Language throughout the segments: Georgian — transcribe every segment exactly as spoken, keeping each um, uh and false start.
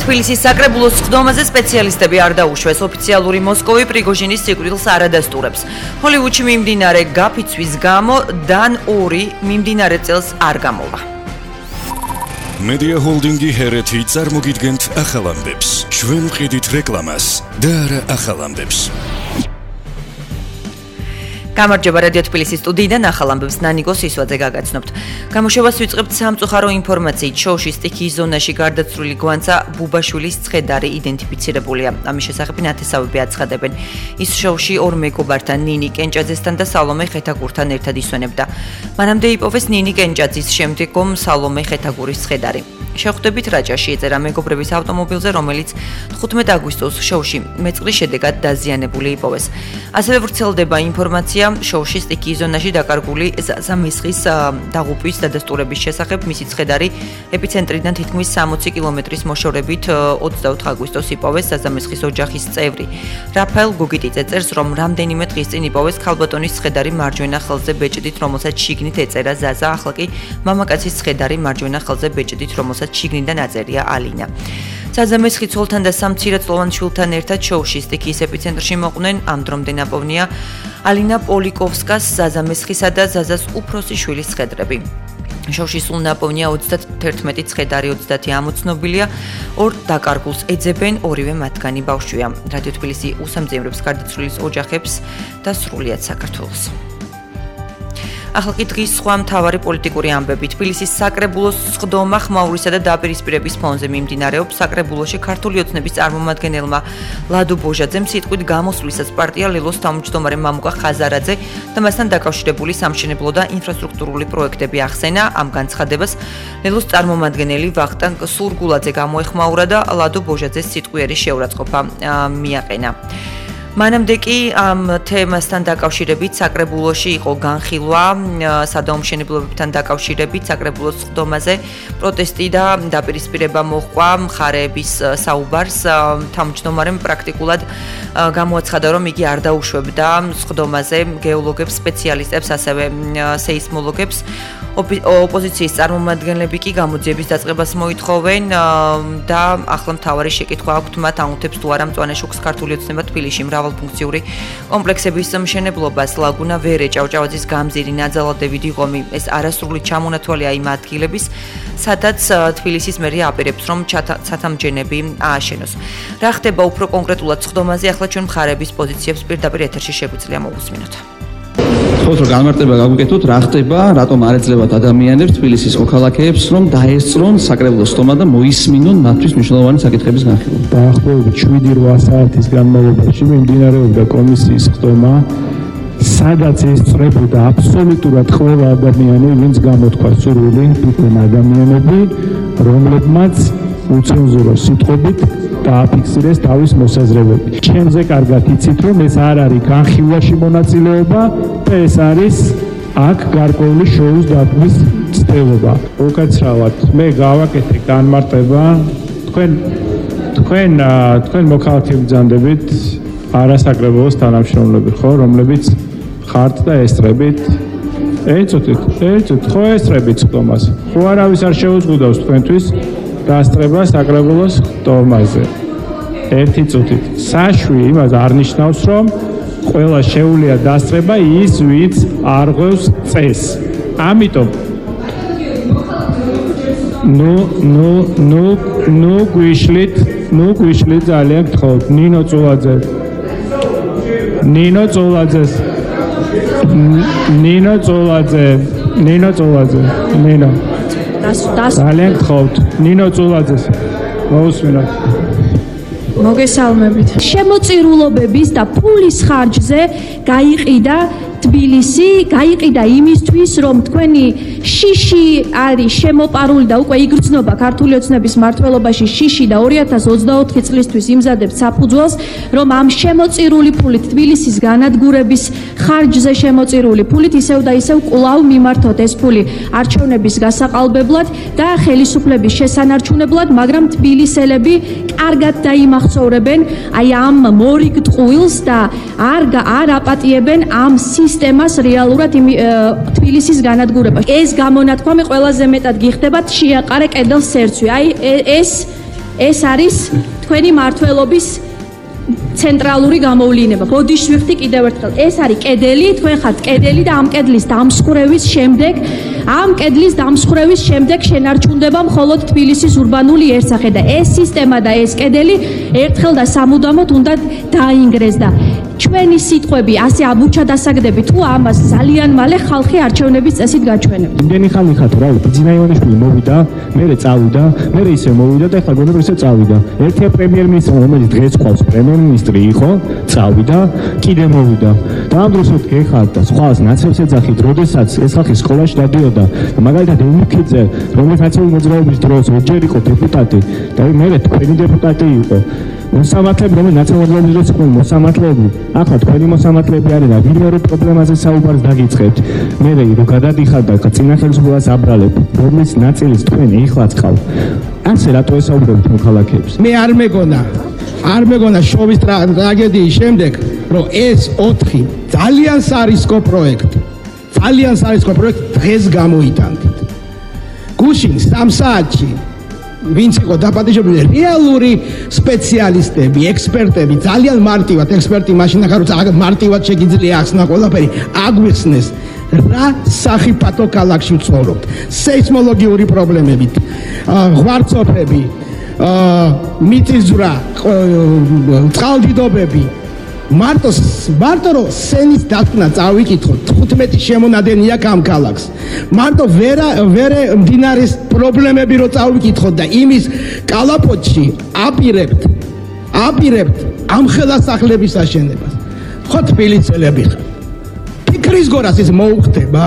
თბილისის საკრებულოს სხდომაზე სპეციალისტები არ დაუშვეს. ოფიციალური მოსკოვი პრიგოჟინის სიკვდილს არ ადასტურებს. ჰოლივუდში მიმდინარე გაფიცვის გამო დან ორი მიმდინარე წელს არ გამოვა. Media Holdingi ჰერეთი წარმოგიდგენთ ახალ ამბებს. ჩვენ ვყიდით რეკლამას და არა ახალ ამბებს. გამარჯობა რადიო თბილისის სტუდიიდან ახალ ამბებს ნანიკო სისვაძე გაგაცნობთ. გამოშვებას ვიწყებთ სამწუხარო ინფორმაციით. შოუში სტიქიის ზონაში გარდაცვლილი გვანცა ბუბაშვილის ცხედარი იდენტიფიცირებულია. ამის შესახებ ნათესავები აცხადებენ. ის შოუში ორ მეგობართან ნინი კენჭაძესთან და სალომე ხეთაგურთან ერთად ისვენებდა. მანამდე იპოვეს ნინი კენჭაძის შემდგომ სალომე ხეთაგურის ცხედარი. შეხვდებით რაჭაში ეწერა მეგობრების ავტომობილზე, რომელიც თხუთმეტ აგვისტოს შოუში მეწყრის შედეგად დაზიანებული იპოვეს. ასევე ვრცელდება ინფორმაცია შოუში სტიქიის ზონაში დაკარგული ზაზა მესხის დაღუპვის დადასტურების შესახებ. მისი ცხედარი ეპიცენტრიდან თითქმის სამოცი კილომეტრის მოშორებით ოცდაოთხ აგვისტოს იპოვეს. ზაზა მესხის ოჯახის წევრი რაფაელ გუგიტიძე წერს, რომ რამდენიმე დღის წინ იპოვეს ქალბატონის ცხედარი მარჯვენა ხელზე ბეჭდით, რომელსაც შიგნით ეწერა ზაზა. ახლა კი მამაკაცის ცხედარი მარჯვენა ხელზე ბეჭდით, რომელსაც შიგნიდან აწერია ალინა. ზაზა მესხი ცოლთან და სამ მცირეწლოვან შვილთან ერთად შოუში სტიქიის ეპიცენტრში მოყვნენ. ამ დრომდე ნაპოვნია ალინა პოლიკოვსკას, ზაზა მესხისა და ზაზას უფროსი შვილის ცხედრები. შოუში სულ ნაპოვნია ოცდაათი ცხედარი, ოცდაათი ამოცნობილია, ორ დაკარგულს ეძებენ, ორივე მათგანი ბავშვია. რადიო თბილისი უსამძიმრებს გარდაცვლილის ოჯახებს და სრულიად საქართველოს. ახლა კი დღის სხვა მთავარი პოლიტიკური ამბები. თბილისის საკრებულოს სხდომა ხმაურისა და დაპირისპირების ფონზე მიმდინარეობს. საკრებულოში ქართული ოცნების წარმომადგენელმა ლადო ბოჟაძემ სიტყვით გამოსვლისას პარტია ლელოს თავმჯდომარე მამუკა ხაზარაძე და მასთან დაკავშირებული სამშენებლო და ინფრასტრუქტურული პროექტები ახსენა. ამ განცხადებას ლელოს წარმომადგენელი ვახტანგ სურგულაძე გამოეხმაურა და ლადო ბოჟაძეს სიტყვიერი შეურაცხყოფა მიაყენა. მანამდე კი ამ თემასთან დაკავშირებით საკრებულოში იყო განხილვა სადაუმშენებლობებთან დაკავშირებით. საკრებულოს სხდომაზე პროტესტი და დაპირისპირება მოჰყვა მხარეების საუბარს. თავმჯდომარემ პრაქტიკულად გამოაცხადა, რომ იგი არ დაუშვებდა სხდომაზე გეოლოგებს, სპეციალისტებს, ასევე სეისმოლოგებს. ოპოზიციის წარმომადგენლები კი გამოძიების დაწყებას მოითხოვენ და ახლა მთავარი შეკითხვა აქვთ მათ, აუნთებს თუ არა მწვანე შუქს ქართული ოცნება თბილისში მრავალფუნქციური კომპლექსების მშენებლობას. ლაგუნა ვერე, ჭავჭავაძის გამზირი, ნაძალადევი, დიღომი, ეს არასრული ჩამონათვალია იმ ადგილების, სადაც თბილისის მერია აპირებს, რომ ცათამბჯენები ააშენოს. რა ხდება უფრო კონკრეტულად სხდომაზე, ახლა ჩვენ მხარეების პოზიციებს პირდაპირ ეთერში შეგვიძლია მოვუსმინოთ. ხო, რომ განმარტება გაგვიკეთოთ, რა ხდება, რატომ არ ეძლებათ ადამიანებს თბილისის მოქალაქეებს, რომ დაესწრონ საკრებულოს სხდომა და მოისმინონ მათთვის მნიშვნელოვანი საკითხების განხილვა. დაახლოებით შვიდი რვა საათის განმავლობაში მიმდინარეობდა კომისიის სხდომა, სადაც ესწრებოდა აბსოლუტურად ყველა ადამიანი, ვინც გამოთქვა სურვილი, იყვნენ ადამიანები, რომლებმაც უცენზურო სიტყვებით დააფიქსირეს თავის მოსაზრებები. ჩემზე კარგად იცით, რომ ეს არ არის განხილვაში მონაწილეობა და ეს არის აქ გარკვეული შოუს დადგმის ცდილობა. უკაცრავად მე გავაკეთე განმარტება, თქვენ თქვენ თქვენ მოქალაქე ბრძანდებით არასაკრებულოს თანამშრომლები ხო, რომლებიც ხართ და ესწრებით. ეცოდეთ, ეცოდეთ, ხო ესწრებით სხდომას. ხო არავის არ შეუზღუდავს თქვენთვის დასწრება საკრებულოს სხდომაზე. ერთი წუთით. საშვი იმას არ ნიშნავს, რომ ყველა შეუძლია დასწრება ის, ვინც არ ღვევს წესს. ამიტომ ნუ ნუ ნუ ნუ გვიშლით, ნუ გვიშლით ძალიან გთხოვთ. ნინო წულაძე. ნინო წულაძეს. ნინო წულაძე. ნინო წულაძე. ნინო ძალიან გთხოვთ. ნინო წულაძეს მოусმინოთ. მოგესალმებით. შემოწირულობების და ფულის ხარჯზე გაიყიდა თბილისი, გაიყიდა იმისთვის, რომ თქვენი შიში არის შემოპარული და უკვე იგრძნობა ქართული ოცნების მმართველობაში შიში და ორი ათას ოცდაოთხი წლისთვის იმზადებთ საფუძველს, რომ ამ შემოწირული ფულით თბილისის განადგურების ხარჯზე შემოწირული ფულით ისევ და ისევ კვლავ მიმართოთ ეს ფული არჩევნების გასაყალბებლად და ხელისუფლების შესანარჩუნებლად, მაგრამ თბილისელები კარგად დაიმახსოვრებენ აი ამ მორიგ ტყუილს და არ არ აპატიებენ ამ სისტემას რეალურად თბილისის განადგურება. ეს გამონათქვამი ყველაზე მეტად გიხდებათ შეაყარე კედელს სერცვი. აი ეს ეს არის თქვენი მართლობის ცენტრალური გამოვლინება. ბოდიში ვიხდი კიდევ ერთხელ. ეს არის კედელი, თქვენ ხართ კედელი და ამ კედლის დამსხვრევის შემდეგ, ამ კედლის დამსხვრევის შემდეგ შენარჩუნდება მხოლოდ თბილისის ურბანული ერთსახე და ეს სისტემა და ეს კედელი ერთხელ და სამუდამოდ უნდა დაინგრეს და ჩვენი სიტყვები ასე ამუჩა დასაგდები თუ ამას ძალიან მალე ხალხი არჩევნების წესით გაჩვენებს. იმდენი ხანი ხათ რა, ბიძინა ივანიშვილი მოვიდა, მერე წავიდა, მერე ისე მოვიდა და ეხლა გონებრივ ისე წავიდა. ერთი პრემიერ-მინისტრი, რომელიც დღეს ყავს პრემიერ-მინისტრი იყო, წავიდა, კიდე მოვიდა. და ამ დროს ვთქვი ეხლა და სხვას ნაცებს ეძახით, როდესაც ეს ხალხი სკოლაში დადიოდა და მაგალითად ემიქიძე, რომელიც ნაციონალური მოძრაობის დროს ორჯერ იყო დეპუტატი და მერე თქვენი დეპუტატი იყო. მოსამართლეები, რომელიც ნაციონალური მოძრაობის იყო მოსამართლეები, ახლა თქვენი მოსამართლეები არის და ვინმე რო პრობლემაზე საუბარს დაგიწყებთ, მე რო გადადიხარ და წინა ხელისუფლებას აბრალებ, რომლის ნაწილის თქვენ ეხლაც ყავ. ასე რატო ესაუბრებთ მოქალაქეებს? მე არ მეგონა, არ მეგონა შოვის ტრაგედიის შემდეგ, რომ ეს ოთხი ძალიან სარისკო პროექტი, ძალიან სარისკო პროექტი დღეს გამოიტანდით. გუშინ სამ საათში ვინც იყო დაპატიჟებული რეალური სპეციალისტები, ექსპერტები, ძალიან მარტივად ექსპერტი მაშინ ახლა როცა მარტივად შეგიძლია ახსნა ყველაფერი, აგვიხსნეს რა სახიფათო ქალაქში ვცხოვრობთ, სეისმოლოგიური პრობლემებით, ღვარცოფები, მიწისძვრა, წყალდიდობები, მარტო მარტო რომ სენის დათქნა წავიკითხოთ, თხუთმეტი შემონადენი აქვს ამ ქალაქს. მარტო ვერა ვერე მდინარის პრობლემები რო წავიკითხოთ და იმის კალაპოტში აპირებთ, აპირებთ ამ ხელასახლების აშენებას. ხო თბილისელები ხარ. ფიქრის გორას ის მოუხდება.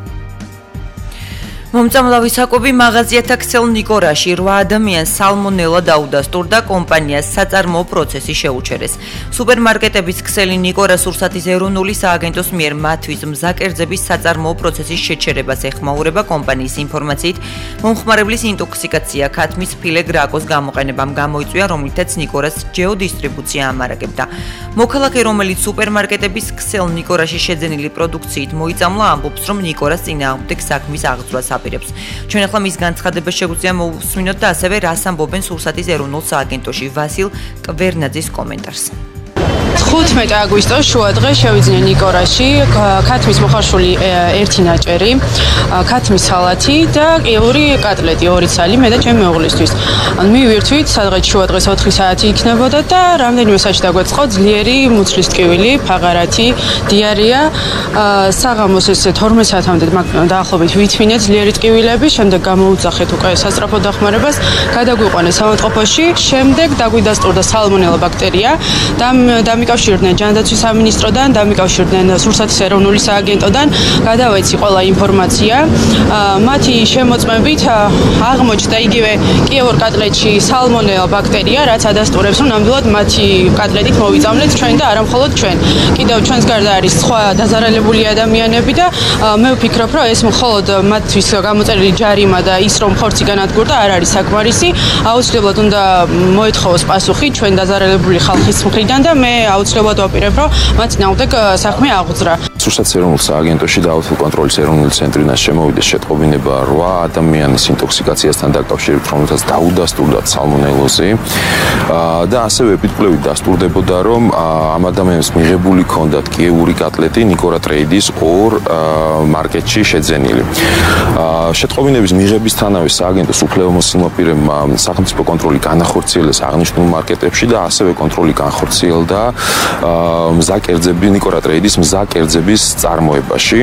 მომწამლავი საკვები მაღაზიათა ქსელ ნიკორაში რვა ადამიანს სალმონელა დაუდასტურდა, კომპანიას საწარმოო პროცესი შეუჩერეს. სუპერმარკეტების ქსელი ნიკორა სურსათის ეროვნული სააგენტოს მიერ მათთვის მზაკერძების საწარმოო პროცესის შეჩერებას ეხმაურება. კომპანიის ინფორმაციით, მომხმარებლის ინტოქსიკაცია ქათმის ფილე გრაკოს გამოყენებამ გამოიწვია, რომლითაც ნიკორას ჯეოდისტრიბუცია ამარაგებდა. მოქალაქე, რომელიც სუპერმარკეტების ქსელ ნიკორაში შეძენილი პროდუქციით მოიწამლა, ამბობს, რომ ნიკორას წინააღმდეგ საქმის აღძვრას აპირებს. ჩვენ ახლა მის განცხადებას შეგვიძლია მოусმინოთ და ასევე რას ამბობენ სურსათის ეროვნულ სააგენტოში. ვასილ კვერნაძის კომენტარს. თხუთმეტი აგვისტოს შუადღე შევიძინე ნიკორაში ქათმის მოხარშული ერთი ნაჭერი, ქათმის სალათი და ყიური კატლეტი ორი ცალი მე და ჩემი მეუღლისთვის. მივირთვით, სადღაც შუადღეს ოთხი საათი იქნებოდა და რამდენიმე საათში დაგვეწყო ძლიერი მუცლის ტკივილი, ფაღარათი, დიარეა, საღამოს ესე თორმეტ საათამდე დაახლოებით ვითმინე ძლიერი ტკივილები, შემდეგ გამოუძახეთ უკვე სასწრაფო დახმარებას, გადაგვიყვანეს ავადმყოფოში, შემდეგ დაგვიდასტურდა სალმონელა ბაქტერია და დამიკავშირდნენ ჯანდაცვის სამინისტროდან, დამიკავშირდნენ სურსათის ეროვნული სააგენტოდან, გადავეცი ყველა ინფორმაცია. მათი შემოწმებით აღმოჩნდა იგივე კიევურ კატლეტში სალმონელა ბაქტერია, რაც ადასტურებს, რომ ნამდვილად მათი კატლეტით მოვიწამლეთ ჩვენ და არა მხოლოდ ჩვენ. კიდევ ჩვენს გარდა არის სხვა დაზარალებული ადამიანები და მე ვფიქრობ, რომ ეს მხოლოდ მათთვის გამოწერილი ჯარიმა და ის რომ ხორცი განადგურდა არ არის საკმარისი. აუცილებლად უნდა მოეთხოვოს პასუხი ჩვენ დაზარალებული ხალხის მხრიდან და მე აუცილებლად ვაპირებ, რომ მათ ნამდვილ საქმე აღძრა. სურსათის ეროვნულ სააგენტოში დაავადების კონტროლის ეროვნული ცენტრიდან შემოვიდეს შეტყობინება რვა ადამიანის ინტოქსიკაციასთან დაკავშირებით, რომელთაც დაუდასტურდათ სალმონელოზი და ასევე ეპიდკვლევით დასტურდებოდა, რომ ამ ადამიანებს მიღებული ჰქონდათ კიევური კატლეტი ნიკორა ტრეიდის ორ მარკეტში შეძენილი. შეტყობინების მიღებისთანავე სააგენტოს უფლებამოსილმა პირებმა სახელმწიფო კონტროლი განახორციელეს აღნიშნულ მარკეტებში და ასევე კონტროლი განხორციელდა მზაკერძები ნიკორა ტრეიდის მზაკერძების წარმოებაში,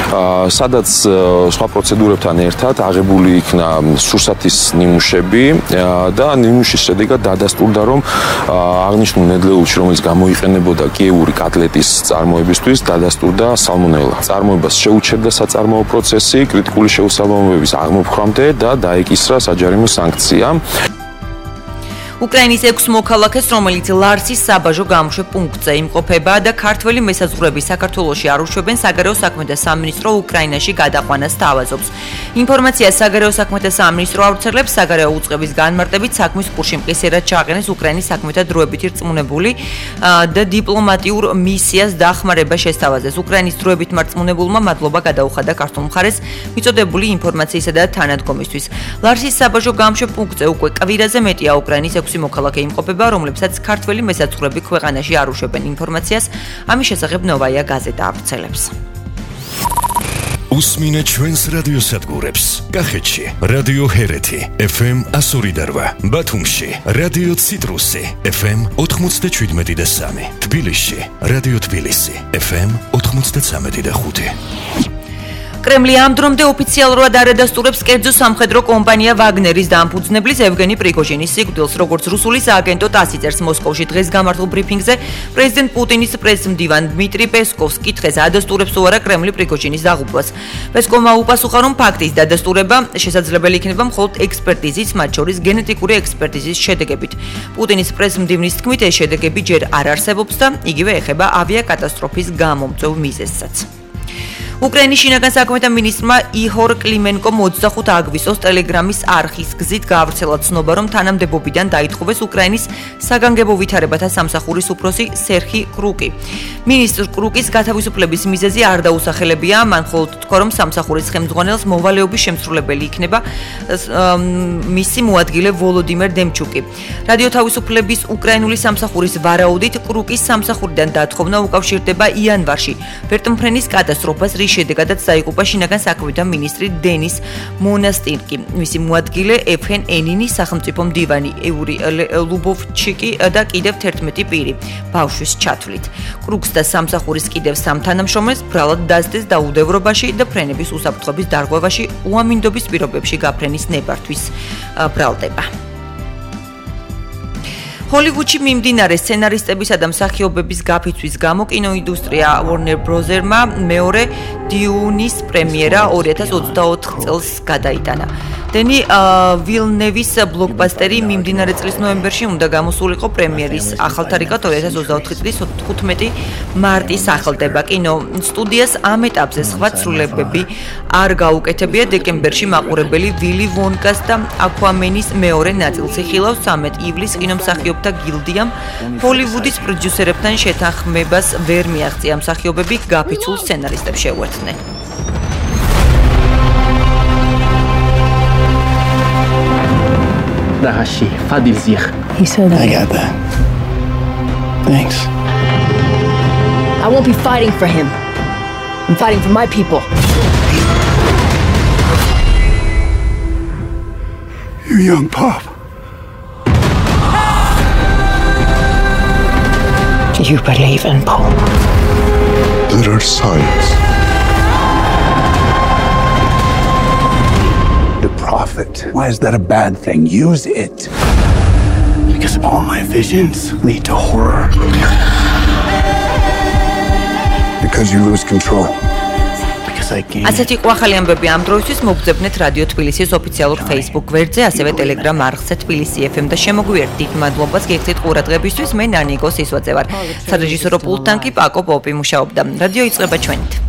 სადაც სხვა პროცედურებთან ერთად აღებული იქნა სურსათის ნიმუშები და ნიმუშის შედეგად დადასტურდა, რომ აღნიშნულ ნედლეულში, რომელიც გამოიყენებოდა კიევური კატლეტის წარმოებისთვის, დადასტურდა სალმონელა. წარმოებას შეუჩერდა საწარმოო პროცესი კრიტიკული შეუსაბამობების აღმოფხვრამდე და დაეკისრა საჯარიმო სანქცია. უკრაინის ექვს მოქალაქეს, რომელიც ლარსის საბაჟო გამოშვე პუნქტზე იმყოფება და ქართველი მესაზღვრეები საქართველოში არ უშვებენ, საგარეო საქმეთა სამინისტრო უკრაინაში გადაყვანას თავაზობს. ინფორმაციას საგარეო საქმეთა სამინისტრო ავრცელებს, საგარეო უწყების განმარტებით საქმის კურსში მყისერად ჩააყენეს უკრაინის საქმეთა დროებითი რწმუნებული და დიპლომატიურ მისიას დახმარება შესთავაზეს. უკრაინის დროებით მარწმუნებულმა მადლობა გადაუხადა ქართულ მხარეს მიწოდებული ინფორმაციისა და თანადგომისთვის. ლარსის საბაჟო გამოშვე პუნქტზე უკვე კვირაზე მეტია უკრაინის ექვსი მოქალაქე იმყოფება, რომლებსაც ქართველი მესაცხრები ქვეყანაში არ უშვებენ ინფორმაციას. ამის შესახებ ნოვაია გაზეტა ავრცელებს. უსმინე ჩვენს რადიოსადგურებს. კახეთში რადიო ჰერეთი ეფ ემ one oh eight, ბათუმში რადიო ციტრუსი ეფ ემ ninety-seven და three, თბილისში რადიო თბილისი ეფ ემ ninety-three და five. კრემლი ამ დრომდე ოფიციალურად არ ადასტურებს კერძო სამხედრო კომპანია ვაგნერის დამფუძნებლის ევგენი პრიგოჟინის სიკვდილს, როგორც რუსული სააგენტო ტასი წერს მოსკოვში დღეს გამართულ ბრიფინგზე. პრეზიდენტ პუტინის პრესმდივან დმიტრი პესკოვს კითხეს, ადასტურებს თუ არა კრემლი პრიგოჟინის დაღუპვას. პესკოვმა უპასუხა, რომ ფაქტის დადასტურება შესაძლებელი იქნება მხოლოდ ექსპერტიზის, მათ შორის გენეტიკური ექსპერტიზის შედეგებით. პუტინის პრესმდივნის თქმით, ეს შედეგები ჯერ არ არსებობს და იგივე ეხება ავიაკატასტროფის გამომწვევ მიზეზსაც. უკრაინის შინაგან საქმეთა მინისტრმა იჰორ კლიმენკომ ოცდახუთ აგვისტოს ტელეგრამის არხის გზით გაავრცელა ცნობა, რომ თანამდებობიდან დაითხოვეს უკრაინის საგანგებო ვითარებათა სამსახურის უფროსი სერხი კრუკი. მინისტრ კრუკის გათავისუფლების მიზეზი არ დაუსახელებია, მან მხოლოდ თქვა, რომ სამსახურის ხელმძღვანელს მოვალეობის შემსრულებელი იქნება მისი მოადგილე ვოლოდიმერ დემჩუკი. რადიო თავისუფლების უკრაინული სამსახურის ვარაუდით, კრუკის სამსახურიდან დათხოვნა უკავშირდება იანვარში ვერტმფრენის კატასტროფას, შედეგადაც დაიღუპა შინაგან საქმეთა მინისტრი დენის მონასტირკი, მისი მოადგილე ეფხენ ენინი, სახელმწიფო მდივანი ევრი ლუბოვჩიკი და კიდევ თერთმეტი პირი ბავშვის ჩათვლით. კრუკს და სამსახურის კიდევ სამ თანამშრომელს ბრალად დასდეს დაუდევრობაში და ფრენების უსაფრთხოების დარღვევაში უამინდობის პირობებში გაფრენის ნებართვის ბრალდება. ჰოლივუდში მიმდინარე სცენარისტებისა და მსახიობების გაფიცვის გამო კინოინდუსტრია Warner Bros.-მა მეორე დიუნის პრემიერა two thousand twenty-four წელს გადაიტანა. დენი ვილნევის ბლოკბასტერი მიმდინარე წლის ნოემბერში უნდა გამოსულიყო პრემიერის ახალთარიღად two thousand twenty-four წლის fifteen მარტის ახალდება. კინო სტუდიას ამ ეტაპზე სხვა ცვლილებები არ გაუკეთებია. დეკემბერში მაყურებელი ვილი ვონკას და აკვამენის მეორე ნაწილს იხილავს. thirteen ივლისს კინომსახიობთა გილდიამ ჰოლივუდის პროდიუსერებთან შეთანხმებას ვერ მიაღწია. მსახიობები გაფიცულ სცენარისტებს შეუერთდნენ. Dahashi, Fadil Zikh. He said I got that. Thanks. I won't be fighting for him. I'm fighting for my people. You young pup. Do you believe in Paul? There are signs. The prophet. Why is that a bad thing? Use it. Because all my visions lead to horror. Because you lose control. ასეთი ყვახალი ამბები ამ დროისთვის მოგძებნეთ რადიო თბილისის ოფიციალურ Facebook გვერდზე, ასევე Telegram არხზე თბილისი ეფ ემ და შემოგვიერთდით. მადლობას გიხდით ყურადღებისთვის. მე ნანიკო სისვაძე ვარ. სარეჟისორო პულტთან კი პაკო პოპი მუშაობდა. რადიო იწყება ჩვენით.